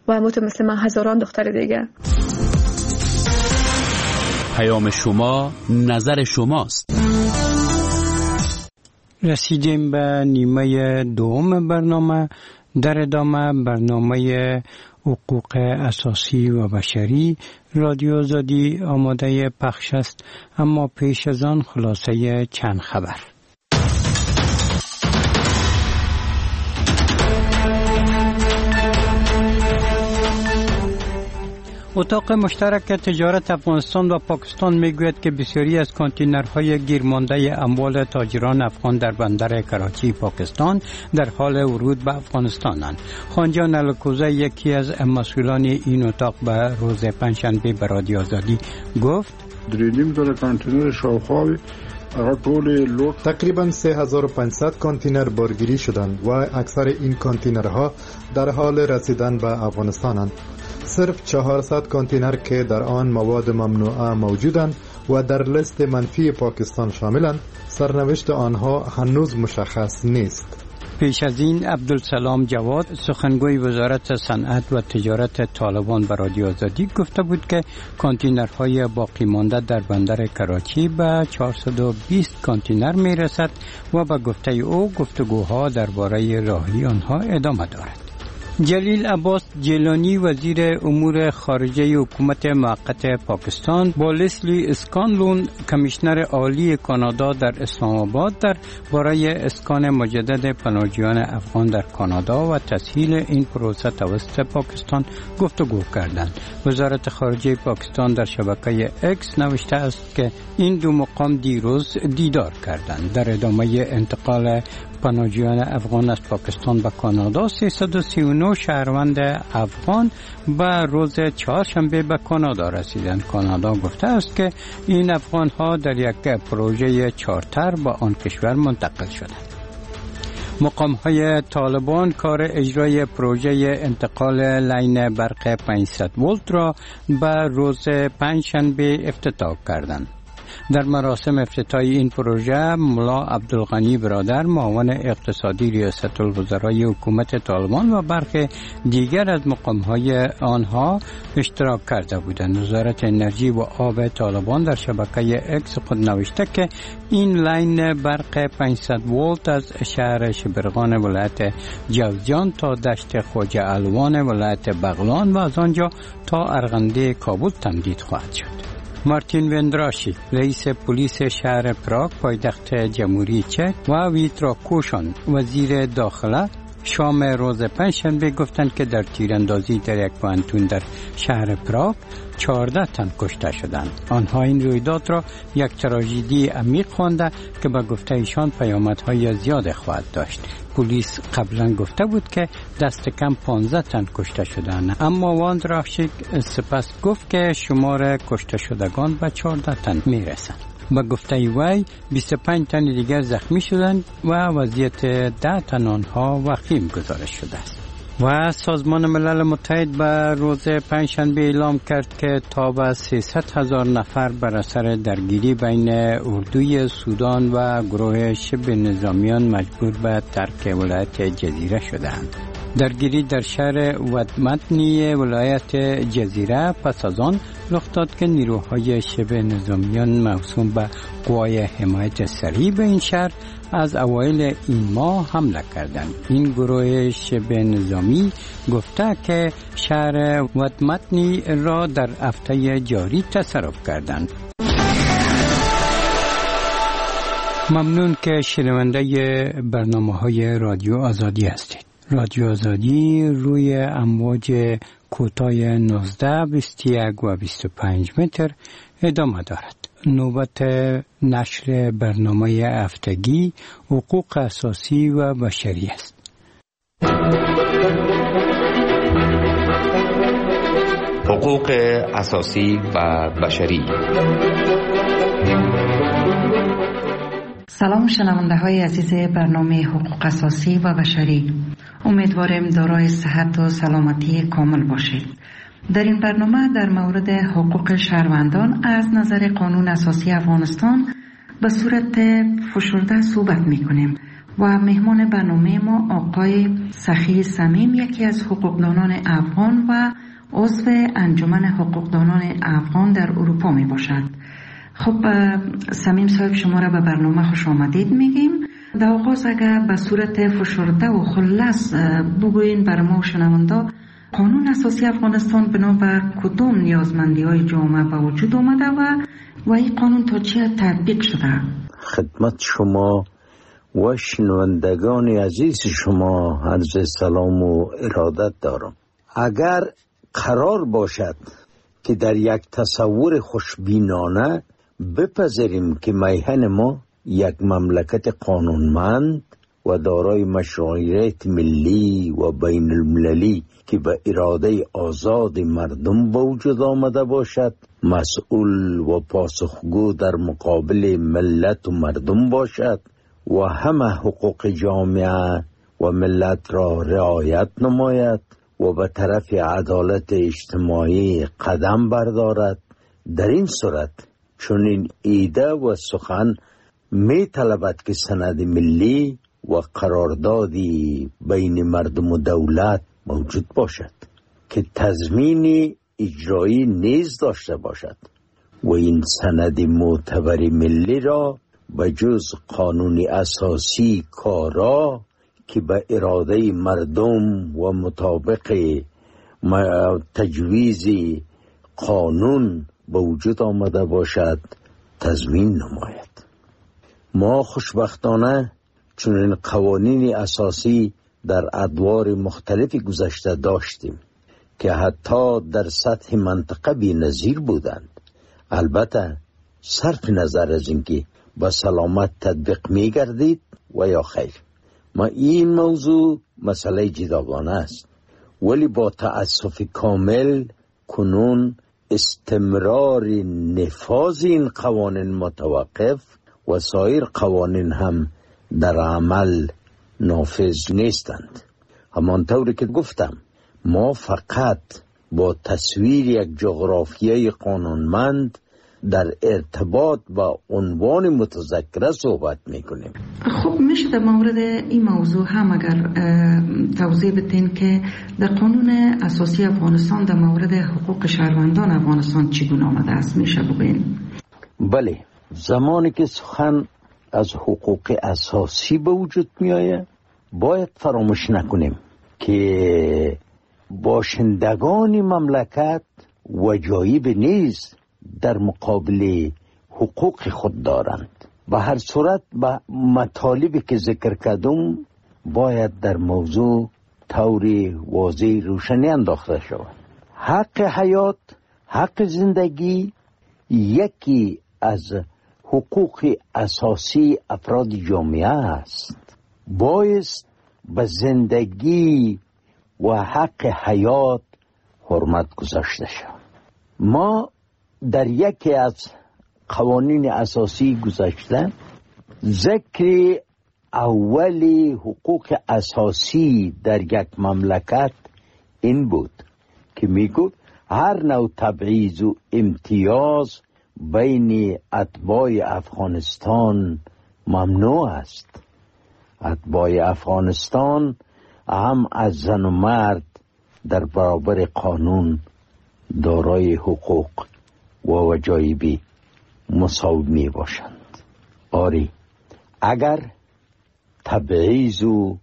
و مثل من هزاران دختر دیگه. پیام شما نظر شماست. رسیدیم به نیمه دوم برنامه. در ادامه برنامه حقوق اساسی و بشری رادیو آزادی آماده پخش است، اما پیش از آن خلاصه چند خبر. اتاق مشترک تجارت افغانستان و پاکستان میگوید که بسیاری از کانتینرهای گیرمانده اموال تاجران افغان در بندر کراچی پاکستان در حال ورود به افغانستانند. خانجان الکوزه یکی از مسئولان این اتاق به روز پنجشنبه به رادیو آزادی گفت 3.5 کانتینر شاوخوا تقریباً 3500 کانتینر بارگیری شدند و اکثر این کانتینرها در حال رسیدن به افغانستانند. صرف 400 کانتینر که در آن مواد ممنوعه موجودند و در لیست منفی پاکستان شاملند، سرنوشت آنها هنوز مشخص نیست. پیش از این عبدالسلام جواد سخنگوی وزارت صنعت و تجارت طالبان به رادیو آزادی گفته بود که کانتینرهای باقی مانده در بندر کراچی به 420 کانتینر می رسد و به گفته او گفتگوها درباره راهی آنها ادامه دارد. جلیل عباس جیلانی وزیر امور خارجه حکومت موقت پاکستان با لسلی اسکانلون کمیشنر عالی کانادا در اسلام آباد در برای اسکان مجدد پناهجویان افغان در کانادا و تسهیل این پروسه توسط پاکستان گفتگو کردند. وزارت خارجه پاکستان در شبکه اکس نوشته است که این دو مقام دیروز دیدار کردند. در ادامه انتقال پناهجویان افغان از پاکستان به کانادا 339 شهروند افغان به روز چهارشنبه به کانادا رسیدند. کانادا گفته است که این افغان ها در یک پروژه چارتر به آن کشور منتقل شدند. مقام های طالبان کار اجرای پروژه انتقال لاین برق 500 ولت را به روز پنجشنبه افتتاح کردند. در مراسم افتتاحی این پروژه ملا عبدالغنی برادر معاون اقتصادی ریاست الوزرای حکومت طالبان و برخی دیگر از مقام‌های آنها اشتراک کرده بودند. وزارت انرژی و آب طالبان در شبکه اکس خود نوشته که این لاین برق 500 ولت از شهر شبرغان ولایت جوزجان تا دشت خواجه الوان ولایت بغلان و از آنجا تا ارغنده کابل تمدید خواهد شد. مارتین وندراشی رئیس پلیس شهر پراگ پایتخت جمهوری چک و ویترا کوشان وزیر داخله شام روز پنجشنبه گفتند که در تیراندازی در یک پانتون در شهر پراگ 14 تن کشته شدند. آنها این رویداد را یک تراژدی عمیق خوانده که به گفته ایشان پیامدهای زیاد خواهد داشت. پلیس قبلا گفته بود که دست کم 15 تن کشته شدند، اما واندراشیک سپس گفت که شمار کشته شدگان به 14 تن میرسند. با گفته وی 25 تن دیگر زخمی شدند و وضعیت 10 تن آنها وخیم گزارش شده است. و سازمان ملل متحد به روز پنجشنبه اعلام کرد که تا به 300,000 نفر بر اثر درگیری بین اردوی سودان و گروه شبه نظامیان مجبور به ترک ولایت جزیره شدند. درگیری در شهر ودمتنی ولایت جزیره پس از آن رخ داد که نیروهای شبه نظامیان موسوم به قوای حمایت سریع به این شهر از اوایل این ماه حمله کردند. این گروه شبه نظامی گفته که شهر ودمتنی را در هفته جاری تصرف کردند. ممنون که شنونده برنامه‌های رادیو آزادی هستید. رادیو آزادی روی امواج کوتاه 19، 21 و 25 متر ادامه دارد. نوبت نشر برنامه هفتگی حقوق اساسی و بشری است. حقوق اساسی و بشری. سلام شنونده های عزیز برنامه حقوق اساسی و بشری، امیدواریم دارای صحت و سلامتی کامل باشید. در این برنامه در مورد حقوق شهروندان از نظر قانون اساسی افغانستان به صورت فشرده صحبت می کنیم و مهمان برنامه ما آقای سخی صمیم، یکی از حقوقدانان افغان و عضو انجمن حقوقدانان افغان در اروپا می باشد. خب صمیم صاحب، شما را به برنامه خوش آمدید میگیم. در آغاز اگر به صورت فشرده و خلاص بگوین بر ما شنونده، قانون اساسی افغانستان بنابر کدام نیازمندی های جامعه به وجود آمده و این قانون تا چه تطبیق شده؟ خدمت شما و شنوندگان عزیز شما عرض سلام و ارادت دارم. اگر قرار باشد که در یک تصور خوشبینانه بپذیریم که میهن ما یک مملکت قانونمند و دارای مشروعیت ملی و بین المللی که به اراده آزاد مردم به وجود آمده باشد، مسئول و پاسخگو در مقابل ملت و مردم باشد و همه حقوق جامعه و ملت را رعایت نماید و به طرف عدالت اجتماعی قدم بردارد، در این صورت چنین ایده و سخن می طلبد که سند ملی و قراردادی بین مردم و دولت موجود باشد که تضمین اجرایی نیز داشته باشد و این سند معتبر ملی را به جز قانون اساسی کارا که به اراده مردم و مطابق تجویز قانون به وجود آمده باشد تضمین نماید. ما خوشبختانه چنین قوانین اساسی در ادوار مختلفی گذشته داشتیم که حتی در سطح منطقه بی‌نظیر بودند. البته صرف نظر از اینکه با سلامت تطبیق می گردید و یا خیر. ما این موضوع مسئله جداگانه است، ولی با تأسف کامل کنون استمرار نفاذ این قوانین متوقف و سایر قوانین هم در عمل نافذ نیستند. همانطوری که گفتم، ما فقط با تصویر یک جغرافیای قانونمند در ارتباط با عنوان متذکره صحبت میکنیم. خب میشه در مورد این موضوع هم اگر توضیح بدین که در قانون اساسی افغانستان در مورد حقوق شهروندان افغانستان چگونه آمده است؟ میشه بگین؟ بله، زمانی که سخن از حقوق اساسی به وجود می آید باید فراموش نکنیم که باشندگان مملکت وجایب نیز در مقابل حقوق خود دارند. به هر صورت به مطالبی که ذکر کردم باید در موضوع طور واضح روشنی انداخته شود. حق حیات، حق زندگی یکی از حقوق اساسی افراد جامعه است. بایست به زندگی و حق حیات حرمت گذاشته شود. ما در یکی از قوانین اساسی گذشته ذکر اولی حقوق اساسی در یک مملکت این بود که میگو هر نوع تبعیض و امتیاز بین اتباع افغانستان ممنوع است. اتباع افغانستان هم از زن و مرد در برابر قانون دارای حقوق و وجایبی مساوی می باشند. آری، اگر تبعیض و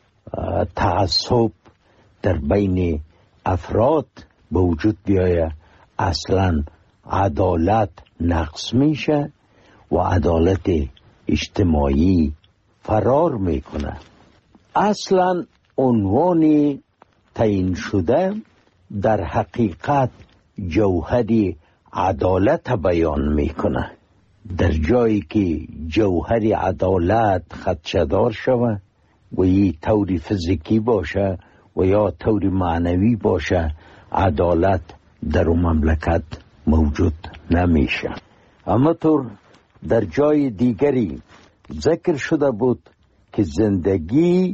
تعصب در بین افراد به وجود بیاید، اصلا عدالت نقص میشه و عدالت اجتماعی فرار میکنه. اصلا عنوان تعیین شده در حقیقت جوهر عدالت بیان میکنه. در جایی که جوهر عدالت خدشه‌دار شود و یه طور فیزیکی باشه و یا طور معنوی باشه، عدالت در اون مملکت موجود نمیشه. اما طور در جای دیگری ذکر شده بود که زندگی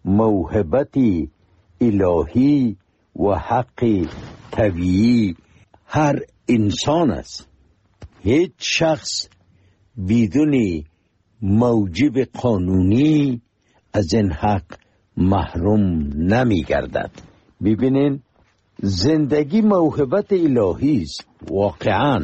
موهبتی الهی و حق طبیعی هر انسان است. هیچ شخص بدون موجب قانونی از این حق محروم نمی گردد. ببینین زندگی موهبت الهی است. واقعا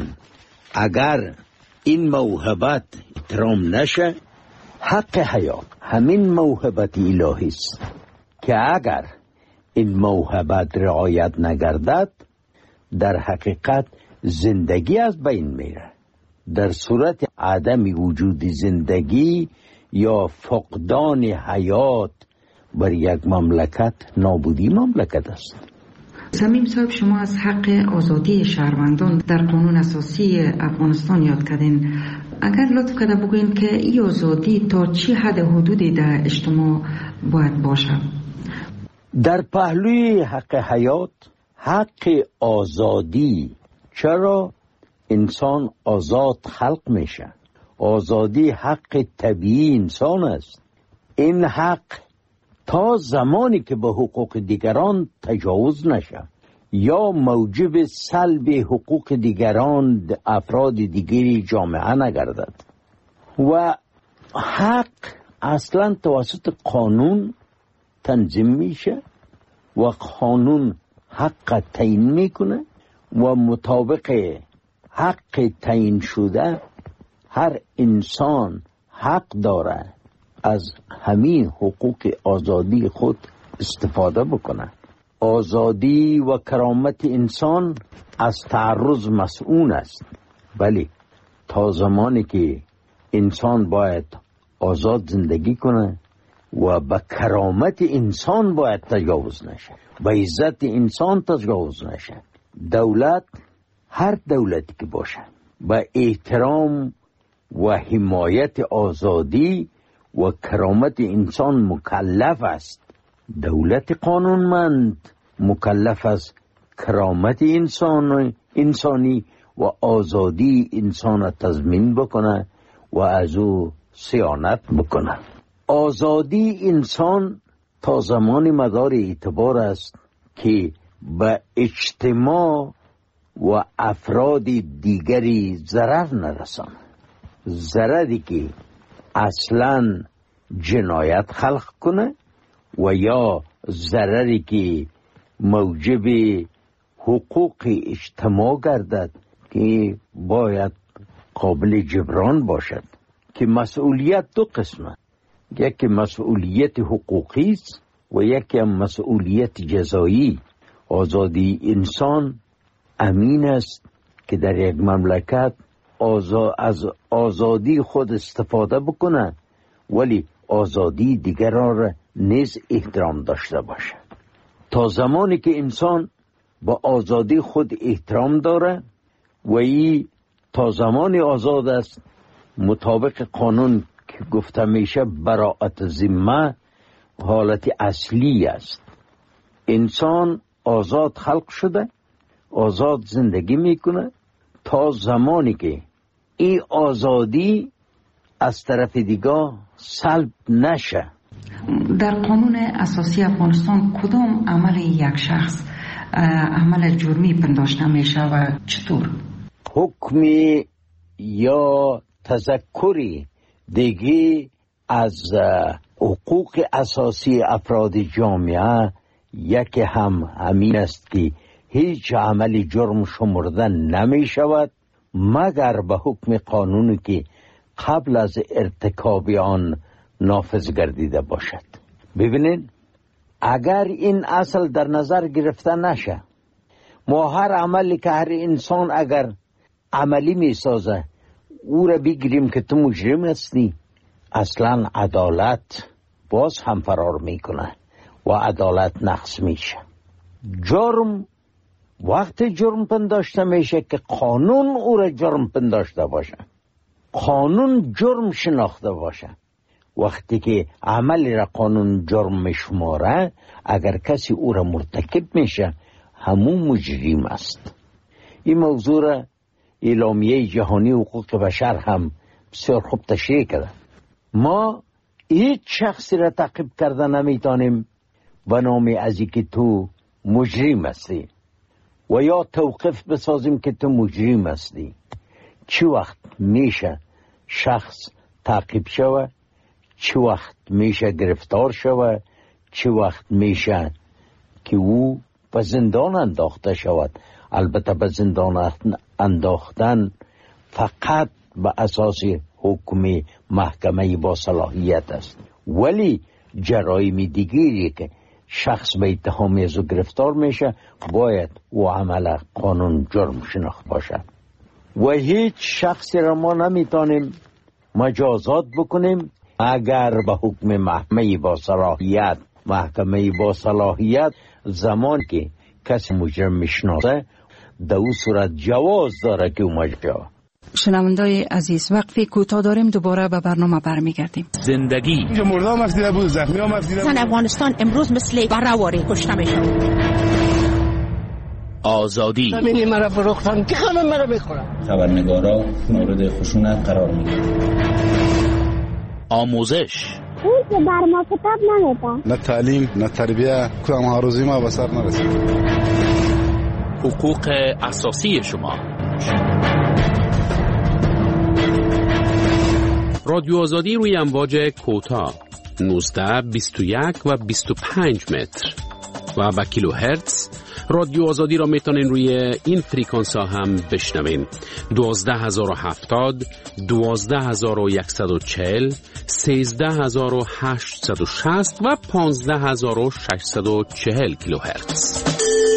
اگر این موهبت احترام نشه، حق حیات همین موهبت الهی است که اگر این موهبت رعایت نگردد در حقیقت زندگی از بین میره. در صورت عدم وجود زندگی یا فقدان حیات بر یک مملکت نابودی مملکت است. صمیم صاحب، شما از حق آزادی شهروندان در قانون اساسی افغانستان یاد کردین. اگر لطف کرده بگوین که این آزادی تا چه حد حدودی در اجتماع باید باشه؟ در پهلوی حق حیات، حق آزادی، چرا انسان آزاد خلق میشه؟ آزادی حق طبیعی انسان است. این حق تا زمانی که به حقوق دیگران تجاوز نشه یا موجب سلب حقوق دیگران افراد دیگری جامعه نگردد. و حق اصلا توسط قانون تنظیم میشه و قانون حق تعیین میکنه و مطابق حق تعیین شده هر انسان حق داره از همین حقوق آزادی خود استفاده بکنه. آزادی و کرامت انسان از تعرض مسئول است، ولی تا زمانی که انسان باید آزاد زندگی کنه و به کرامت انسان باید تجاوز نشه، به عزت انسان تجاوز نشه. دولت، هر دولتی که باشه، به احترام و حمایت آزادی و کرامت انسان مکلف است. دولت قانونمند مکلف است کرامت انسانی و آزادی انسان تضمین بکنه و از او صیانت بکنه. آزادی انسان تا زمان مدار اعتبار است که به اجتماع و افراد دیگری ضرر نرسانه. ضرری که اصلا جنایت خلق کنه و یا ضرری که موجب حقوق اجتماع گردد که باید قابل جبران باشد. که مسئولیت دو قسمه، یکی مسئولیت حقوقی است و یکی مسئولیت جزایی. آزادی انسان امین است که در یک مملکت از آزادی خود استفاده بکنه، ولی آزادی دیگران را نیز احترام داشته باشه. تا زمانی که انسان با آزادی خود احترام داره و ای تا زمانی آزاد است، مطابق قانون که گفته میشه براءت ذمه حالت اصلی است. انسان آزاد خلق شده، آزاد زندگی میکنه تا زمانی که این آزادی از طرف دیگه سلب نشه. در قانون اساسی افغانستان کدام عمل یک شخص عمل جرمی پنداشته میشه و چطور؟ حکمی یا تذکری دیگه از حقوق اساسی افراد جامعه یکی همین است که هیچ عمل جرم شمرده نمی شود مگر به حکم قانونی که قبل از ارتکاب آن نافذ گردیده باشد. ببینید، اگر این اصل در نظر گرفته نشه، ما هر عملی که هر انسان اگر عملی می سازه او را بگیریم که تو مجرم هستی، اصلا عدالت باز هم فرار میکنه و عدالت نقص میشه. جرم وقت جرم پنداشته میشه که قانون او را جرم پنداشته باشه، قانون جرم شناخته باشه. وقتی که عملی را قانون جرم میشماره، اگر کسی او را مرتکب میشه همون مجرم است. این موضوع را اعلامیه جهانی حقوق بشر هم بسیار خوب تشریح کرده. ما هیچ شخصی را تعقیب کرده نمیتونیم به نام از اینکه تو مجرم هستی و یا توقف بسازیم که تو مجرم هستی. چی وقت میشه شخص تعقیب شوه، چه وقت میشه گرفتار شود، چه وقت میشه که او به زندان انداخته شود. البته به زندان انداختن فقط به اساس حکم محکمه با صلاحیت است، ولی جرایم دیگری که شخص به اتهام از گرفتار میشه باید او عمل قانون جرم شناخته باشد و هیچ شخصی را ما نمیتونیم مجازات بکنیم اگر به حکم محکمه با صلاحیت زمان که کسی مجرم میشناسه در او صورت جواز داره که او مجرم. شنوندای عزیز، وقفی کوتاه داریم، دوباره به برنامه برمیگردیم. زندگی مردم مفدیده بود، زخمی ها مفدیده بود. افغانستان امروز مثل بره‌واری کشته میشه. آزادی زمینی مرا فروختن که همه مرا میخورن. خبرنگارا مورد خشونت قرار میگیرن. آموزش اون که بر ما کتاب نمیدن، نه تعلیم نه تربیه، کدام هاروزی ما به سر نرسید. حقوق اساسی شما. رادیو آزادی روی امواج کوتاه 19 21 و 25 متر و با کیلو هرتز. رادیو آزادی را میتونین روی این فریکانس ها هم بشنوین. 12070 12140 13860 و 15640 کیلو هرتز.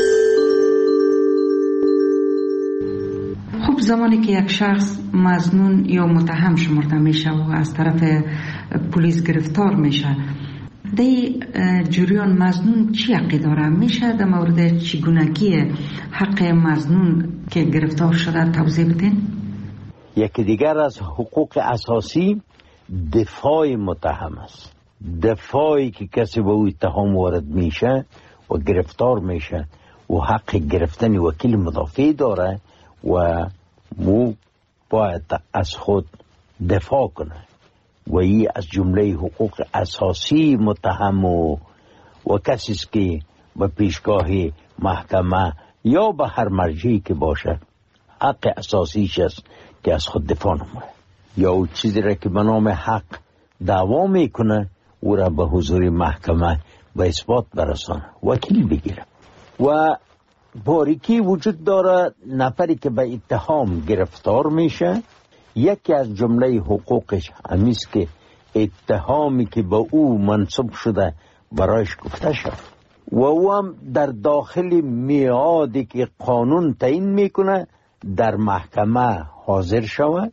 خب زمانی که یک شخص مظنون یا متهم شمرده میشه و از طرف پلیس گرفتار میشه، در جریان مظنون چی حقی داره؟ میشه در مورد چگونگی حق مظنون که گرفتار شده توضیح بدین؟ یکی دیگر از حقوق اساسی دفاع متهم است. دفاعی که کسی به او اتهام وارد میشه و گرفتار میشه و حق گرفتن وکیل مدافع داره و مو باید از خود دفاع کنه و این از جمله حقوق اساسی متهم و کسی است که به پیشگاه محکمه یا به هر مرجعی که باشه حق اساسیش است که از خود دفاع نمونه یا او چیزی را که به نام حق دعوا میکنه او را به حضور محکمه به اثبات برسانه، وکیل بگیره. و باریکی وجود داره نفری که به اتهام گرفتار میشه، یکی از جمله حقوقش همیست که اتهامی که به او منصوب شده برایش گفته شد و او هم در داخل میعادی که قانون تعیین میکنه در محکمه حاضر شود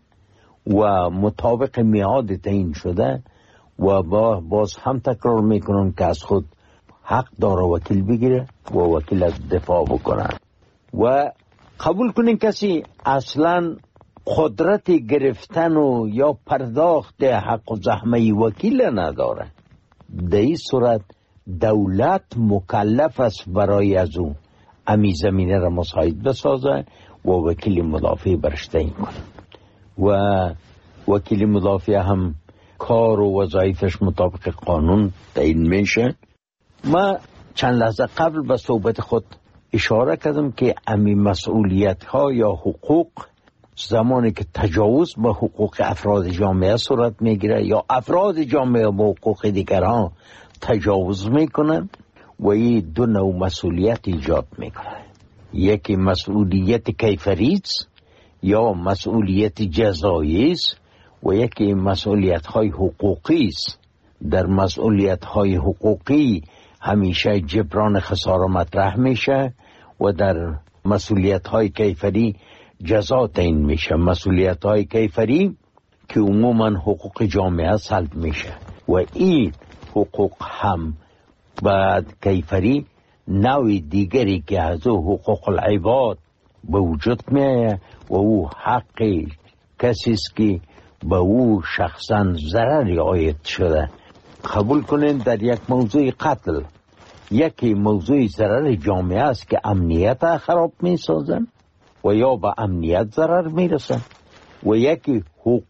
و مطابق میعاد تعیین شده و باز هم تکرار میکنن که از خود حق داره وکیل بگیره و وکیل از دفاع بکنه. و قبول کنین کسی اصلا قدرت گرفتن و یا پرداخت حق و زحمه وکیل نداره، در این صورت دولت مکلف است برای از اون امی زمینه را مساعد بسازه و وکیل مدافع برش تعیین کنه و وکیل مدافع هم کار و وظایفش مطابق قانون تعیین میشه. ما چند لحظه قبل به صحبت خود اشاره کردم که امی مسئولیت ها یا حقوق زمانی که تجاوز به حقوق افراد جامعه صورت میگیره یا افراد جامعه به حقوق دیگران تجاوز میکنن و این دو نوع مسئولیت ایجاد میکنه. یکی مسئولیت کیفری یا مسئولیت جزایی است و یکی مسئولیت های حقوقی است. در مسئولیت های حقوقی همیشه جبران خسارة مطرح میشه و در مسئولیت های کیفری جزا تعیین میشه. مسئولیت های کیفری که عموما حقوق جامعه سلب میشه و این حقوق هم بعد کیفری نوع دیگری که از حقوق العباد به وجود میه و او حق کسی است که به او شخصا ضرری عاید شده. قبول کنین در یک موضوع قتل یکی موضوع ضرر جامعه است که امنیت خراب میسازن و یا به امنیت ضرر میرسن و یکی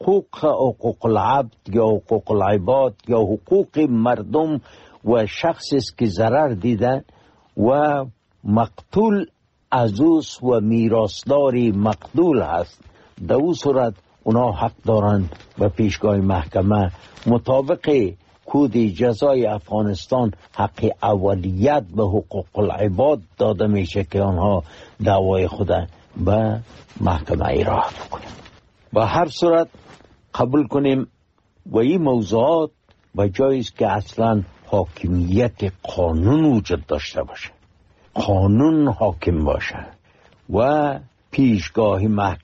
حقوق العبد یا حقوق العباد یا حقوق مردم و شخصی است که ضرر دیده و مقتول عزوز و میراثداری مقتول هست. در او صورت اونا حق دارن به پیشگاه محکمه مطابق کود جزای افغانستان حق اولیت به حقوق العباد داده میشه که آنها دعوای خود به محکمه ارائه بکنیم. به هر صورت قبول کنیم و این موضوعات به جایی است که اصلا حاکمیت قانون وجود داشته باشه، قانون حاکم باشه و پیشگاه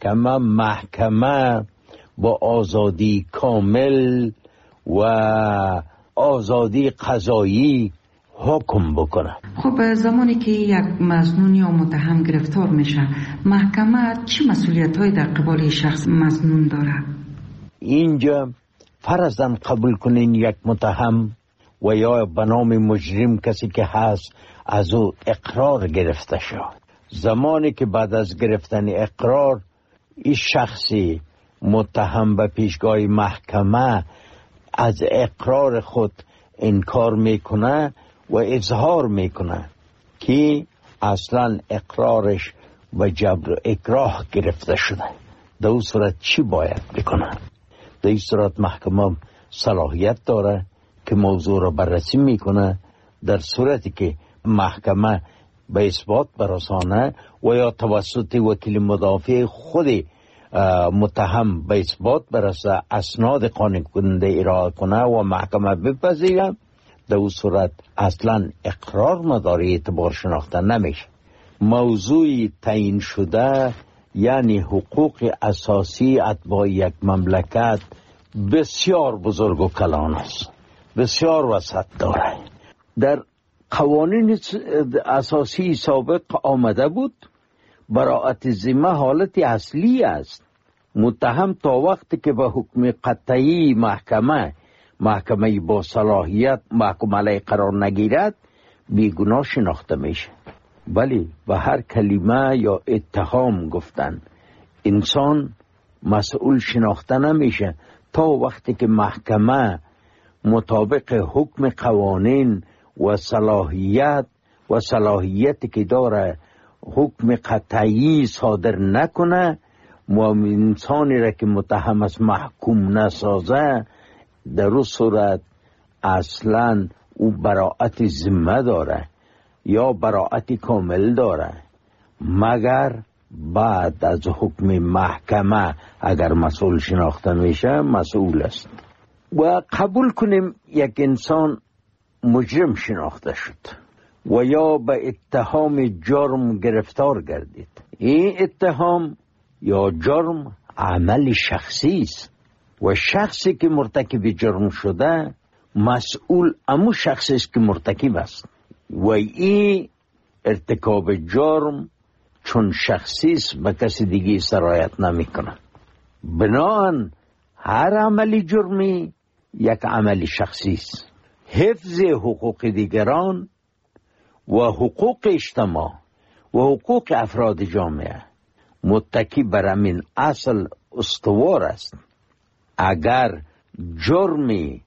محکمه با آزادی کامل و آزادی قضایی حکم بکنه. خب زمانی که یک مظنون یا متهم گرفتار میشه، محکمه چه مسئولیت‌هایی در قبال شخص مظنون داره؟ اینجا فرضاً قبول کنین یک متهم و یا به نام مجرم کسی که هست از او اقرار گرفته شد. زمانی که بعد از گرفتن اقرار این شخصی متهم به پیشگاه محکمه از اقرار خود انکار میکنه و اظهار میکنه که اصلا اقرارش و جبر و اکراه گرفته شده، در اون صورت چی باید بکنه؟ در این صورت محکمه صلاحیت داره که موضوع را بررسی میکنه. در صورتی که محکمه به اثبات برسانه و یا توسط وکیل مدافع خود متهم به اثبات برسه، اسناد قانع کننده ارائه کنه و محکمه بپذیره، در اون صورت اصلا اقرار مداری اعتبار شناخته نمیشه. موضوع تعیین شده یعنی حقوق اساسی اتباع یک مملکت بسیار بزرگ و کلان است، بسیار وسعت داره. در قوانین اساسی سابق آمده بود براءت ذمه حالت اصلی است. متهم تا وقتی که به حکم قطعی محکمه با صلاحیت محکوم علیه قرار نگیرد بیگناه شناخته میشه. ولی به هر کلمه یا اتهام گفتن انسان مسئول شناخته نمیشه تا وقتی که محکمه مطابق حکم قوانین و صلاحیتی که داره حکم قطعی صادر نکنه و انسانی را که متهم است محکوم نسازه، در اون صورت اصلا او براءت ذمه داره یا براءت کامل داره، مگر بعد از حکم محکمه اگر مسئول شناخته میشه مسئول است. و قبول کنیم یک انسان مجرم شناخته شد و یا به اتهام جرم گرفتار گردید. این اتهام یا جرم عمل شخصی است و شخصی که مرتکب جرم شده مسئول امو شخصی است که مرتکب است و این ارتکاب جرم چون شخصی است به کسی دیگه سرایت نمی کنه. بناهن هر عملی جرمی یک عمل شخصی است. حفظ حقوق دیگران و حقوق اجتماع و حقوق افراد جامعه متکی بر همین اصل استوار است. اگر جرمی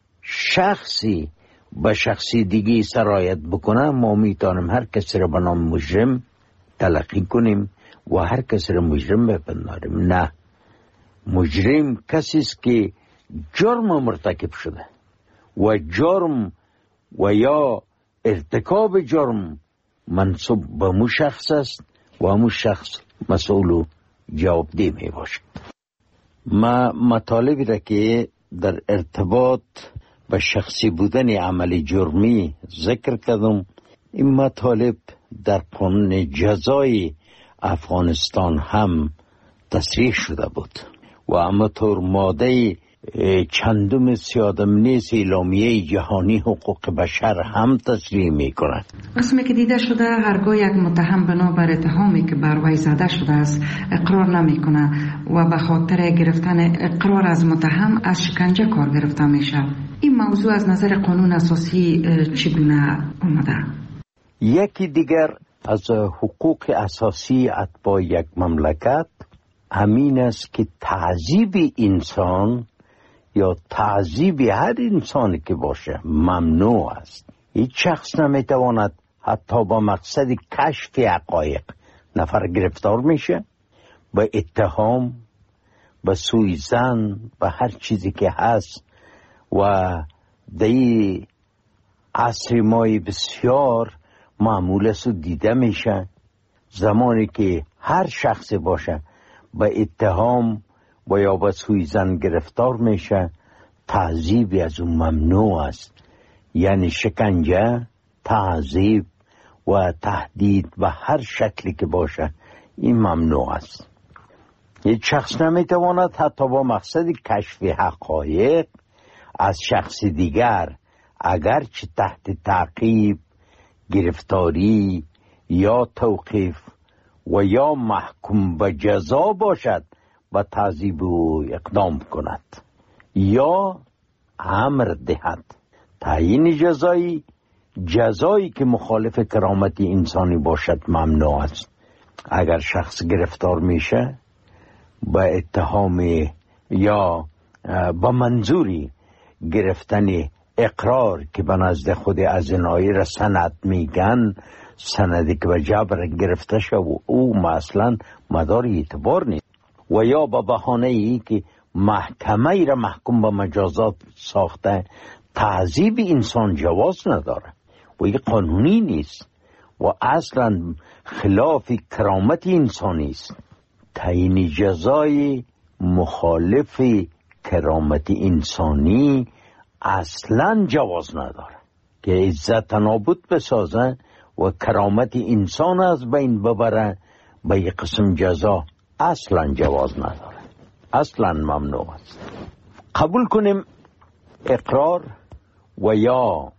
شخصی به شخصی دیگی سرایت بکنه ما میتونیم هر کسی را به نام مجرم تلقی کنیم و هر کسی را مجرم بپنداریم. نه، مجرم کسی است که جرم مرتکب شده و جرم و یا ارتکاب جرم منصوب به مو شخص است و مو شخص مسئول و جوابدeh می باشد. ما مطالبی را که در ارتباط به شخصی بودن عمل جرمی ذکر کردم، این مطالب در قانون جزای افغانستان هم تصریح شده بود و همانطور ماده چندم 31 اعلامیه جهانی حقوق بشر هم تصریح می کند. رسمی که دیده شده هرگاه یک متهم بنابر اتهامی که بر وی زده شده است اقرار نمی کنه و به خاطر گرفتن اقرار از متهم از شکنجه کار گرفته میشه. این موضوع از نظر قانون اساسی چگونه آمده؟ یکی دیگر از حقوق اساسی اتباع یک مملکت همین است که تعذیب انسان یا تعذیب هر انسانی که باشه ممنوع است. هیچ شخص نمیتواند حتی با مقصد کشف حقایق نفر گرفتار میشه، با اتهام به سوی زن به هر چیزی که هست و دی عصر مای بسیار معمول است و دیده میشه. زمانی که هر شخص باشه به اتهام و یا به سوی زن گرفتار میشه، تعذیبی از اون ممنوع است. یعنی شکنجه، تعذیب و تهدید به هر شکلی که باشه این ممنوع است. یک شخص نمیتواند حتی با مقصد کشف حقایق از شخص دیگر اگرچه تحت تعقیب، گرفتاری یا توقیف و یا محکوم به جزا باشد به تعذیب او اقدام کند یا امر دهد. تعیین جزایی که مخالف کرامت انسانی باشد ممنوع است. اگر شخص گرفتار میشه به اتهام یا به منظوری گرفتن اقرار که به نزد خود از اینایی را سند میگن، سندی که به جبر گرفته شد و او اصلا مدار اعتبار نیست، و یا به بهانه ای که محکمه ای را محکوم به مجازات ساخته، تعذیب انسان جواز نداره و این قانونی نیست و اصلا خلاف کرامت انسانی است. تعیین جزای مخالف کرامت انسانی اصلا جواز نداره که عزت نابود بسازه و کرامت انسان از بین ببره. به یک قسم جزا اصلا جواز نداره، اصلا ممنوع است. قبول کنیم اقرار و یا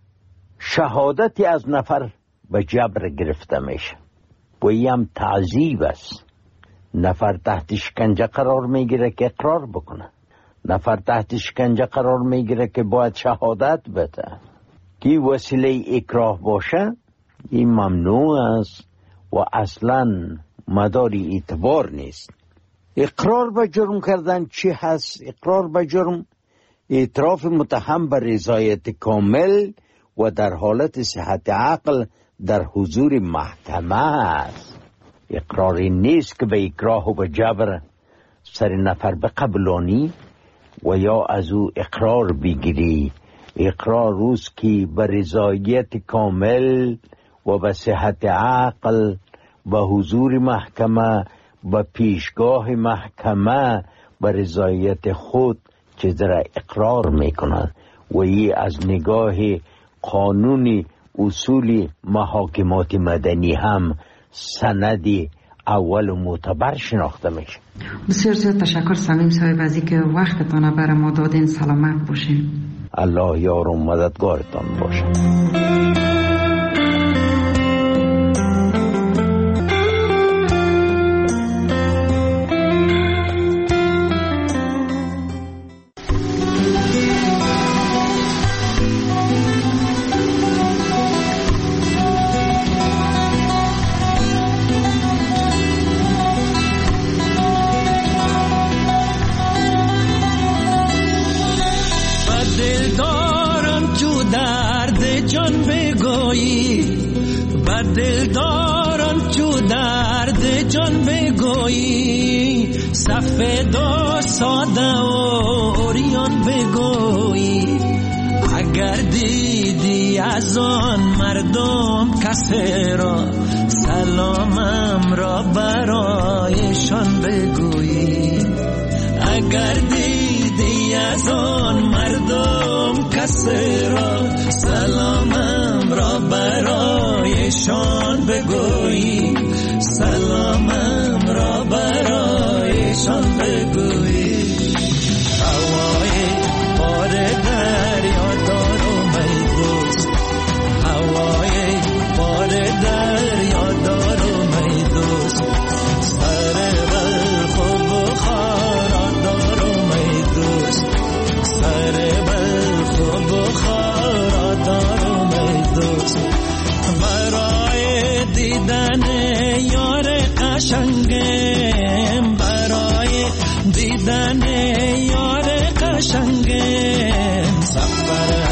شهادتی از نفر به جبر گرفته میشه و این هم تعذیب است. نفر تحت شکنجه قرار میگیره که اقرار بکنه، نفر تحت شکنجه قرار میگیره که باید شهادت بده. که وسیله اکراه باشه این ممنوع است و اصلا مداری اعتبار نیست. اقرار به جرم کردن چی هست؟ اقرار به جرم اعتراف متهم به رضایت کامل و در حالت صحت عقل در حضور محکمه است. اقراری نیست که به اکراه و به جبر سر نفر بقبلانی و یا از او اقرار بگیری. اقرار روز که به رضایت کامل و به صحت عقل به حضور محکمه، به پیشگاه محکمه به رضایت خود چیز را اقرار میکنند و این از نگاه قانون اصول محاکمات مدنی هم سندی اول و معتبر شناخته میشه. بسیار زیاد تشکر صمیم صاحب از اینکه وقتتان برای ما دادین. سلامت باشین. الله یار و مددگارتان باشه. دلداران چو درد جان بگویی، سفید و ساده و اوریان بگویی. اگر دیدی از آن مردم کسی را، سلامم را برایشان بگویی. اگر دیدی از آن مردم کسی را، سلامم را برایشان بگویی. سلامم را برایشان بگویی. هوای بار دریا دارم ای دوست، هوای بار دریا دارم ای دوست. سر بلخ و بخارا دارم ای دوست، سر بلخ و بخارا دارم ای دوست. برای دیدن یار قشنگم، برای دیدن یار قشنگم، سفر